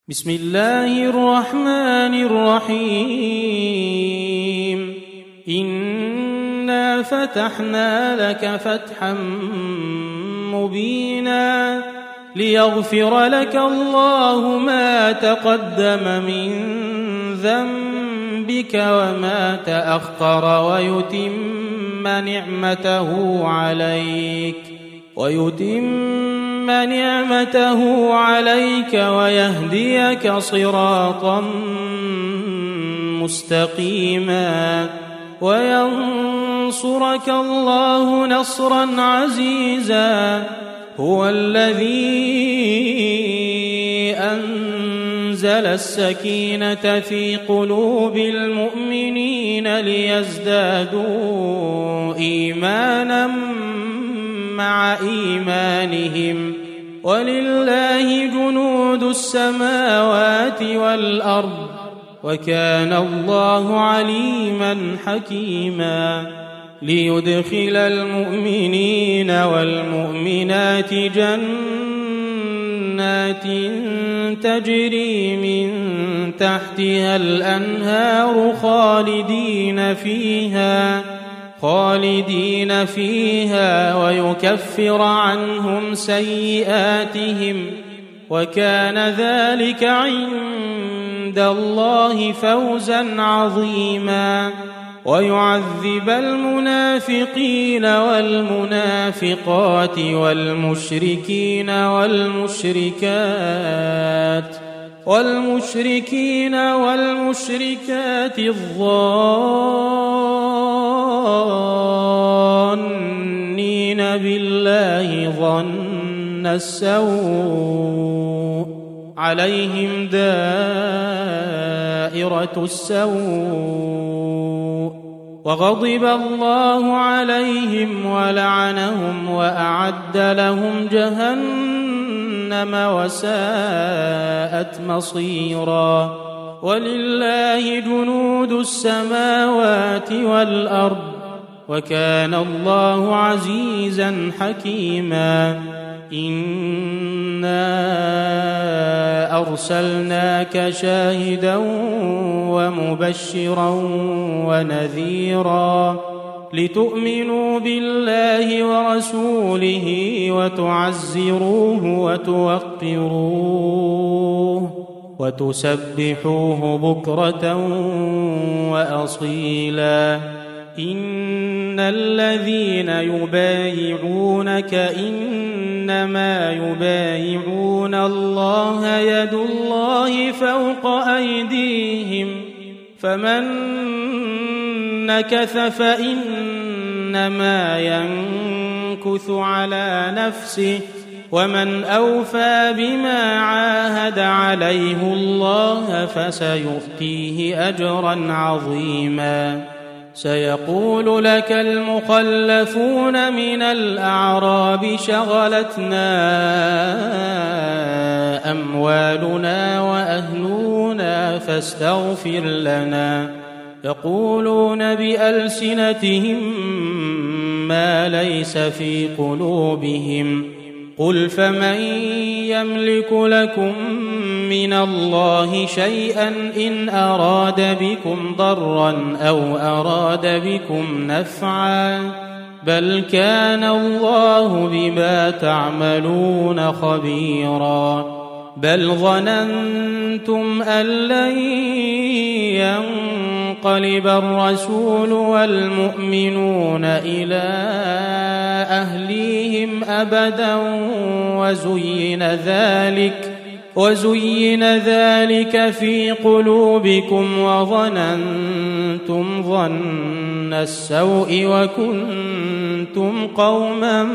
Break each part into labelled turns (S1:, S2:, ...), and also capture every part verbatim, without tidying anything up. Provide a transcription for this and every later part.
S1: بسم الله الرحمن الرحيم إنا فتحنا لك فتحا مبينا ليغفر لك الله ما تقدم من ذنبك وما تأخر ويتم نعمته عليك ويتم نعمته عليك ويهديك صراطا مستقيما وينصرك الله نصرا عزيزا هو الذي أنزل السكينة في قلوب المؤمنين ليزدادوا إيمانا مع إيمانهم ولله جنود السماوات والأرض وكان الله عليما حكيما ليدخل المؤمنين والمؤمنات جنات تجري من تحتها الأنهار خالدين فيها خالدين فيها ويكفر عنهم سيئاتهم وكان ذلك عند الله فوزا عظيما ويعذب المنافقين والمنافقات والمشركين والمشركات والمشركين والمشركات الظانين بالله ظن السوء عليهم دائرة السوء وغضب الله عليهم ولعنهم وأعد لهم جهنم وساءت مصيرا ولله جنود السماوات والأرض وكان الله عزيزا حكيما إنا أرسلناك شاهدا ومبشرا ونذيرا لتؤمنوا بالله ورسوله وتعزروه وتوقروه وتسبحوه بكرة وأصيلا إن الذين يبايعونك إنما يبايعون الله يد الله فوق أيديهم فمن نكث فإنما ينكث على نفسه ومن أوفى بما عاهد عليه الله فسيؤتيه أجرا عظيما سيقول لك المخلفون من الأعراب شغلتنا أموالنا وأهلنا فاستغفر لنا يقولون بألسنتهم ما ليس في قلوبهم قل فمن يملك لكم من الله شيئا إن أراد بكم ضرا أو أراد بكم نفعا بل كان الله بما تعملون خبيرا بل ظننتم أن لن ينقلب الرسول والمؤمنون إلى أهليهم أبدا وزين ذلك وزين ذلك في قلوبكم وظننتم ظن السوء وكنتم قوما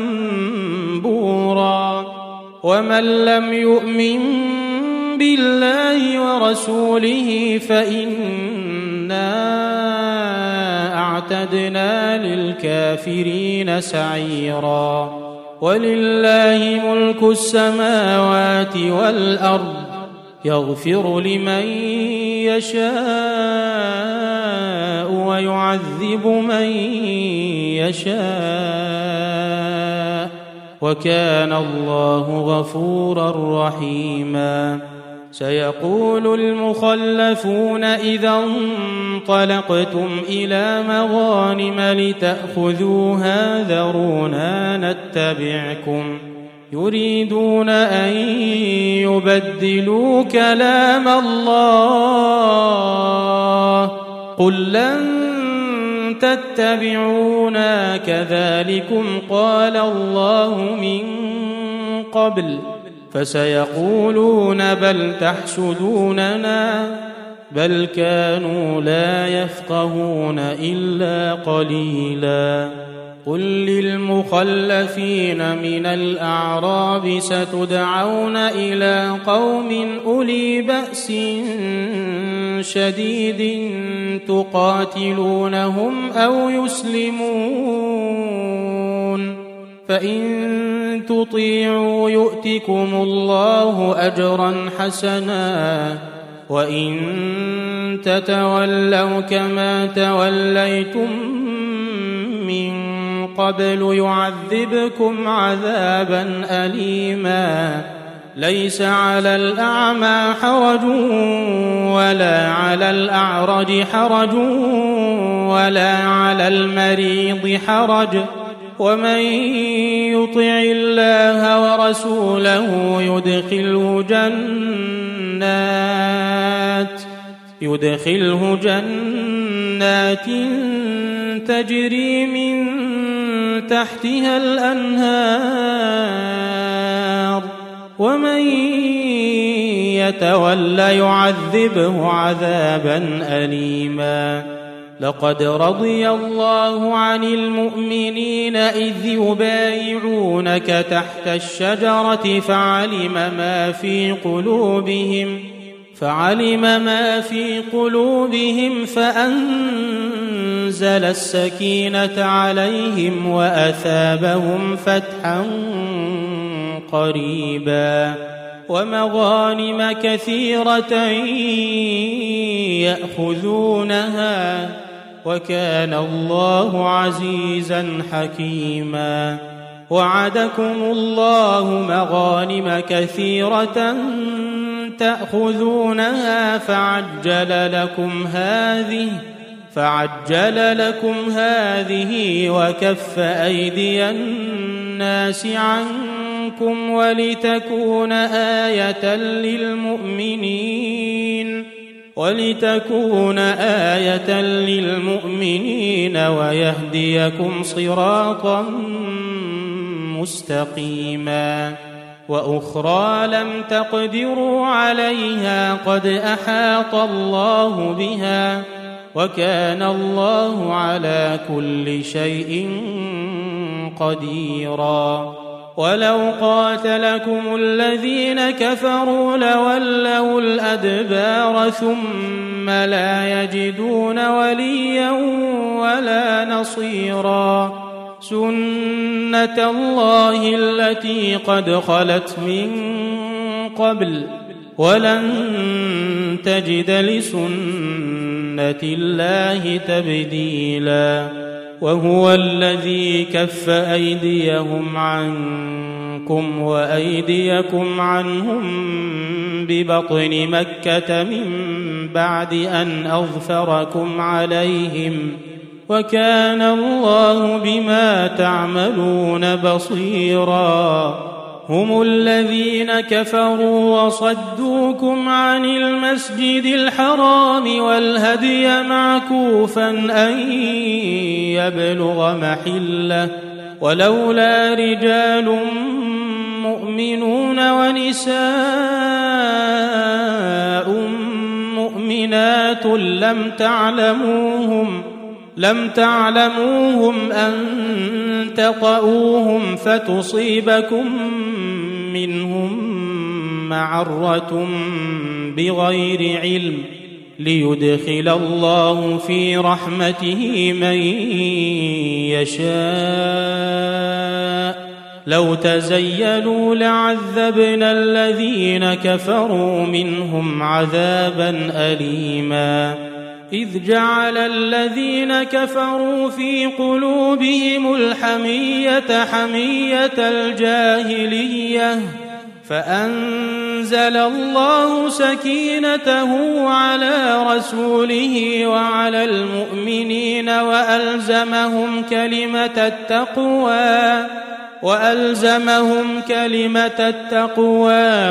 S1: بورا ومن لم يؤمن بالله ورسوله فإنا أعتدنا للكافرين سعيرا ولله ملك السماوات والأرض يغفر لمن يشاء ويعذب من يشاء وكان الله غفورا رحيما سيقول المخلفون إذا انطلقتم إلى مغانم لتأخذوها ذرونا نتبعكم يريدون أن يبدلوا كلام الله قل لن تتبعونا كذلكم قال الله من قبل فسيقولون بل تحسدوننا بل كانوا لا يفقهون إلا قليلا قل للمخلفين من الأعراب ستدعون إلى قوم أولي بأس شديد تقاتلونهم أو يسلمون فإن تطيعوا يؤتكم الله أجرا حسنا وإن تتولوا كما توليتم من قبل يعذبكم عذابا أليما ليس على الأعمى حرج ولا على الأعرج حرج ولا على المريض حرج ومن يطع الله ورسوله يدخله جنات يدخله جنات تجري من تحتها الأنهار ومن يتول يعذبه عذابا أليما لقد رضي الله عن المؤمنين إذ يبايعونك تحت الشجرة فعلم ما في قلوبهم فعلم ما في قلوبهم فأنزل السكينة عليهم وأثابهم فتحا قريبا ومغانم كثيرة يأخذونها وكان الله عزيزا حكيما وعدكم الله مغانم كثيرة تأخذونها فعجل لكم هذه فعجل لكم هذه وكف أيدي الناس عنكم ولتكون آية للمؤمنين ولتكون آية للمؤمنين ويهديكم صراطا مستقيما وأخرى لم تقدروا عليها قد أحاط الله بها وكان الله على كل شيء قديرا ولو قاتلكم الذين كفروا لولوا الأدبار ثم لا يجدون وليا ولا نصيرا سنة الله التي قد خلت من قبل ولن تجد لسنة الله تبديلا وهو الذي كف أيديهم عنكم وأيديكم عنهم ببطن مكة من بعد أن أظفركم عليهم وكان الله بما تعملون بصيرا هم الذين كفروا وصدوكم عن المسجد الحرام والهدي معكوفا أن يبلغ محله ولولا رجال مؤمنون ونساء مؤمنات لم تعلموهم لم تعلموهم أن تطؤوهم فتصيبكم منهم معرة بغير علم ليدخل الله في رحمته من يشاء لو تزيلوا لعذبنا الذين كفروا منهم عذابا أليما إذ جعل الذين كفروا في قلوبهم الحمية حمية الجاهلية فأنزل الله سكينته على رسوله وعلى المؤمنين وألزمهم كلمة التقوى وألزمهم كلمة التقوى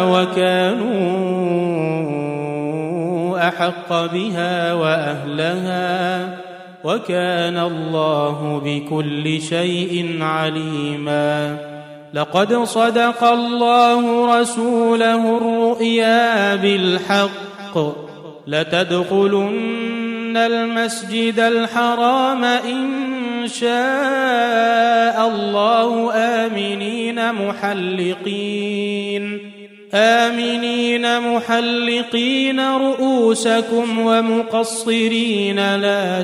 S1: وكانوا أحق بها وأهلها وكان الله بكل شيء عليما. لقد صدق الله رسوله الرؤيا بالحق لتدخلن المسجد الحرام إن شاء الله آمنين محلقين آمنين محلقين رؤوسكم ومقصرين لا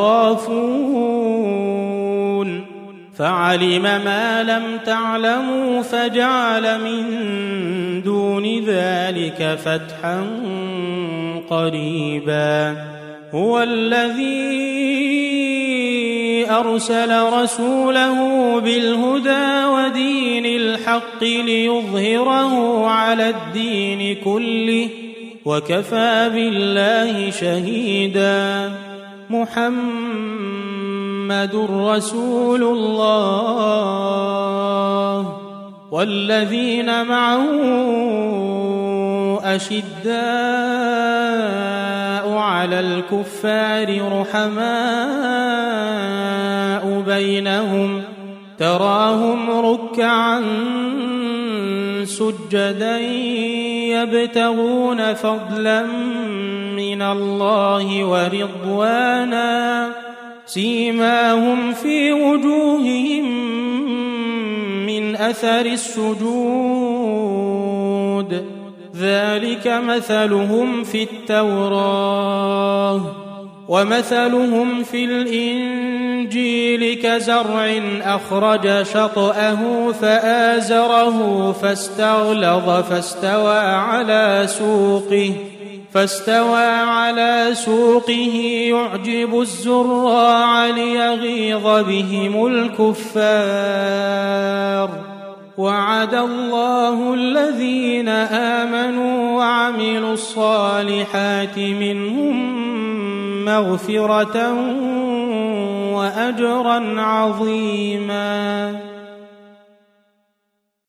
S1: تخافون فعلم ما لم تعلموا فجعل من دون ذلك فتحا قريبا. هو الذي أرسل رسوله بالهدى ودين الحق ليظهره على الدين كله وكفى بالله شهيدا. محمد رسول الله والذين معه أشداء على الكفار رحماء بينهم تراهم ركعا سجدا يبتغون فضلا من الله ورضوانا سيماهم في وجوههم من أثر السجود ذلك مثلهم في التوراة ومثلهم في الإنجيل كزرع أخرج شطأه فآزره فاستغلظ فاستوى على سوقه فاستوى على سوقه يعجب الزراع ليغيظ بهم الكفار. وعد الله الذين آمنوا وعملوا الصالحات منهم مغفرة وأجرا عظيما.